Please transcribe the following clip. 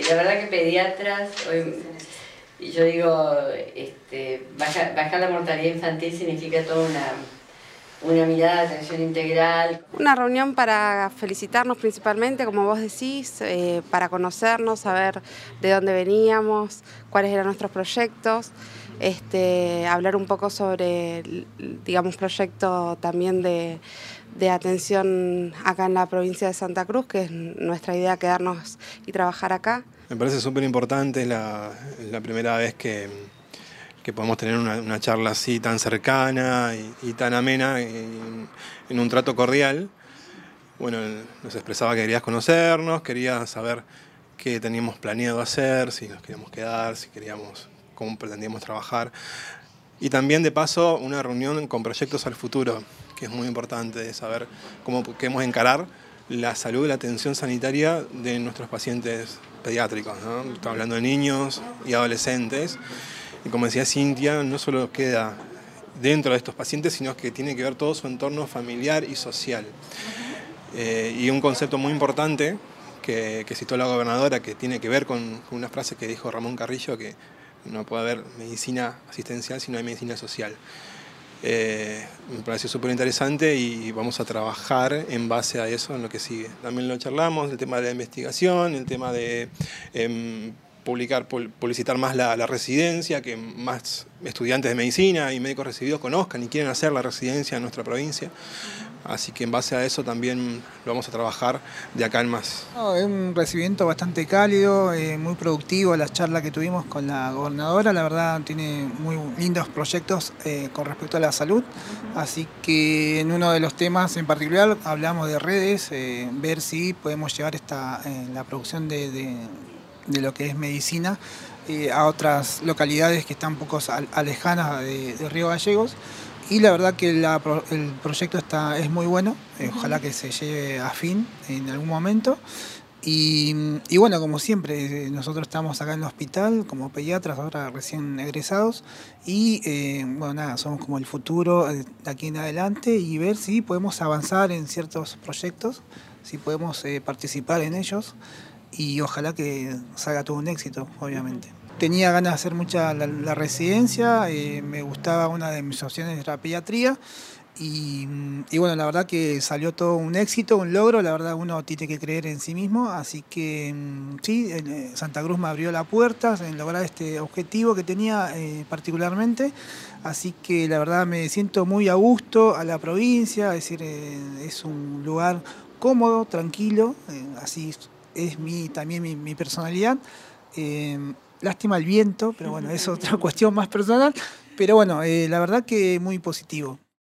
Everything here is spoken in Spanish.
la verdad que pediatras, hoy, yo digo, bajar la mortalidad infantil significa toda una mirada de atención integral. Una reunión para felicitarnos principalmente, como vos decís, para conocernos, saber de dónde veníamos, cuáles eran nuestros proyectos, hablar un poco sobre, digamos, proyecto también de atención acá en la provincia de Santa Cruz, que es nuestra idea quedarnos y trabajar acá. Me parece súper importante, es la primera vez que podemos tener una charla así tan cercana y tan amena, en un trato cordial. Bueno, nos expresaba que querías conocernos, quería saber qué teníamos planeado hacer, si nos queríamos quedar, cómo pretendíamos trabajar. Y también, de paso, una reunión con proyectos al futuro, que es muy importante, de saber cómo queremos encarar la salud y la atención sanitaria de nuestros pacientes pediátricos, ¿no? Estamos hablando de niños y adolescentes. Y como decía Cintia, no solo queda dentro de estos pacientes, sino que tiene que ver todo su entorno familiar y social. Y un concepto muy importante que citó la gobernadora, que tiene que ver con una frase que dijo Ramón Carrillo, que no puede haber medicina asistencial si no hay medicina social. Me pareció súper interesante y vamos a trabajar en base a eso en lo que sigue. También lo charlamos, el tema de la investigación, el tema de publicitar más la residencia, que más estudiantes de medicina y médicos recibidos conozcan y quieren hacer la residencia en nuestra provincia. Así que en base a eso también lo vamos a trabajar de acá en más. Es un recibimiento bastante cálido, muy productivo la charla que tuvimos con la gobernadora. La verdad tiene muy lindos proyectos con respecto a la salud. Así que en uno de los temas en particular hablamos de redes, ver si podemos llevar la producción de lo que es medicina a otras localidades que están un poco alejanas de Río Gallegos. Y la verdad que el proyecto es muy bueno, ojalá que se lleve a fin en algún momento. Y bueno, como siempre, nosotros estamos acá en el hospital como pediatras, ahora recién egresados, y bueno, nada, somos como el futuro de aquí en adelante y ver si podemos avanzar en ciertos proyectos, si podemos participar en ellos y ojalá que salga todo un éxito, obviamente. Tenía ganas de hacer mucha la residencia, me gustaba, una de mis opciones era pediatría y bueno, la verdad que salió todo un éxito, un logro, la verdad uno tiene que creer en sí mismo, así que sí, Santa Cruz me abrió las puertas en lograr este objetivo que tenía particularmente, así que la verdad me siento muy a gusto a la provincia, es decir, es un lugar cómodo, tranquilo, así es también mi personalidad. Lástima el viento, pero bueno, es otra cuestión más personal. Pero bueno, la verdad que muy positivo.